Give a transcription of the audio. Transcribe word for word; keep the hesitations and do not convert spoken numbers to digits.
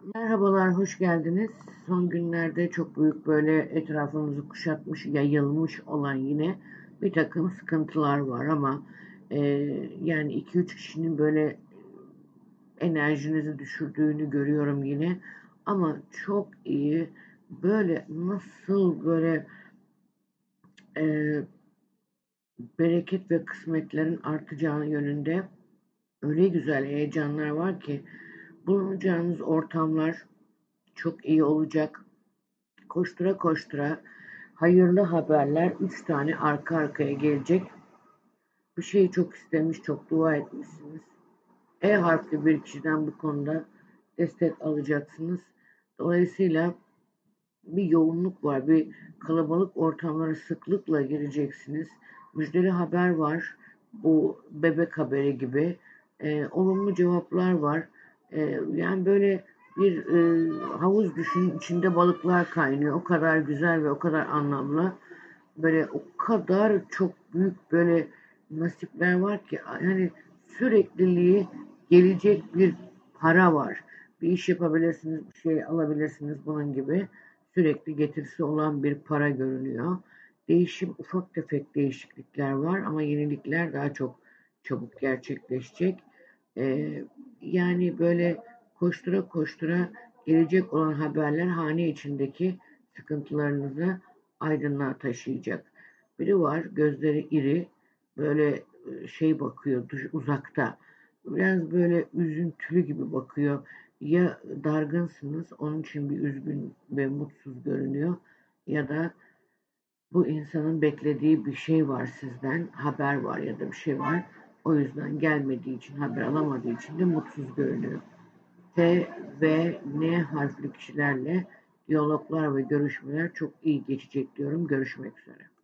Merhabalar, hoş geldiniz. Son günlerde çok büyük böyle etrafımızı kuşatmış, yayılmış olan yine bir takım sıkıntılar var ama e, yani iki üç kişinin böyle enerjinizi düşürdüğünü görüyorum yine. Ama çok iyi, böyle nasıl böyle e, bereket ve kısmetlerin artacağı yönünde öyle güzel heyecanlar var ki bulunacağınız ortamlar çok iyi olacak. Koştura koştura hayırlı haberler üç tane arka arkaya gelecek. Bir şeyi çok istemiş, çok dua etmişsiniz. E harfli bir kişiden bu konuda destek alacaksınız. Dolayısıyla bir yoğunluk var, bir kalabalık ortamlara sıklıkla gireceksiniz. Müjdeli haber var, bu bebek haberi gibi. E, olumlu cevaplar var. E, yani böyle bir e, havuz düşün, içinde balıklar kaynıyor. O kadar güzel ve o kadar anlamlı. Böyle o kadar çok büyük böyle nasipler var ki yani sürekliliği gelecek bir para var. Bir iş yapabilirsiniz, bir şey alabilirsiniz bunun gibi sürekli getirisi olan bir para görünüyor. Değişim, ufak tefek değişiklikler var ama yenilikler daha çok çabuk gerçekleşecek. Ee, yani böyle koştura koştura gelecek olan haberler hane içindeki sıkıntılarınızı aydınlığa taşıyacak. Biri var, gözleri iri, böyle e, şey bakıyor uzakta. Biraz böyle üzüntülü gibi bakıyor. Ya dargınsınız, onun için bir üzgün ve mutsuz görünüyor ya da bu insanın beklediği bir şey var sizden, haber var ya da bir şey var. O yüzden gelmediği için, haber alamadığı için de mutsuz görünüyor. T ve N harfli kişilerle diyaloglar ve görüşmeler çok iyi geçecek diyorum. Görüşmek üzere.